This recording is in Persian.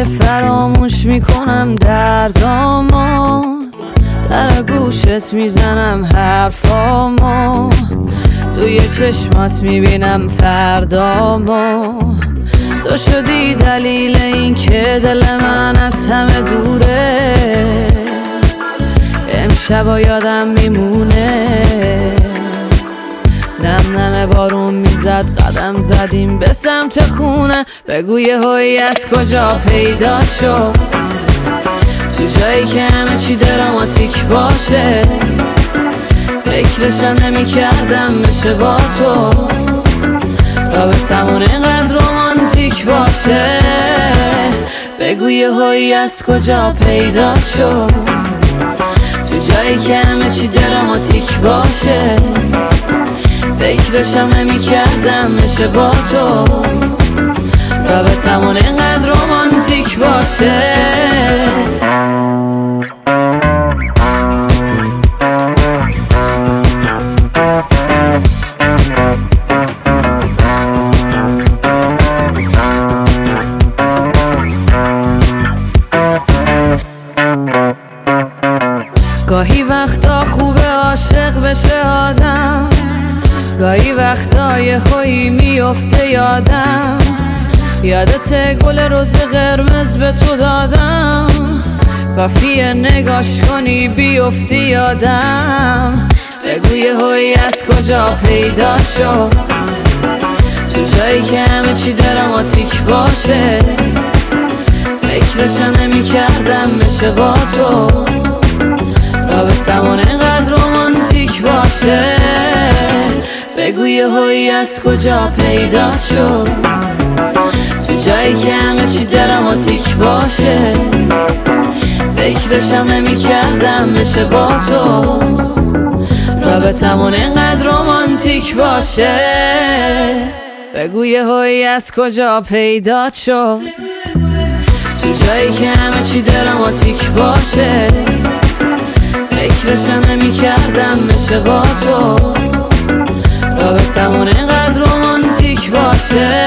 که فراموش میکنم دردامو، در گوشت میزنم حرفامو، توی چشمات میبینم فردامو. تو شدی دلیل این که دل من از همه دوره، امشبا یادم میمونه. نم نم بارون میزد، قدم زدیم به سمت خونه. بگو یهویی از کجا پیدا شد، تو جایی که همه چی دراماتیک باشه. فکرشم نمی کردم بشه با تو، رابطمون اینقدر رومانتیک باشه. بگو یهویی از کجا پیدا شد، تو جایی که همه چی دراماتیک باشه. فکرشم نمی کردم بشه با تو، رابطمون اینقدر رومانتیک باشه. گاهی وقتا خوبه عاشق بشه آدم، گاهی وقتا یهویی میفته یادم. یادت گل روز قرمز به تو دادم، کافیه نگاش کنی بیفتی یادم. بگو یهویی از کجا پیدا شد، تو جایی که همه چی دراماتیک باشه. فکرشم نمی کردم بشه با تو، رابطمون اینقدر رومانتیک باشه. بگو یهویی از کجا پیدا شد، تو جایی که همه چی دراماتیک باشه. فکرشم نمی کردم بشه با تو، رابطمون اینقدر رومانتیک باشه. بگو یهویی از کجا پیدا شد، تو جایی که همه چی دراماتیک باشه. فکرشم نمی کردم بشه با تو، رابطمون اینقدر رومانتیک باشه.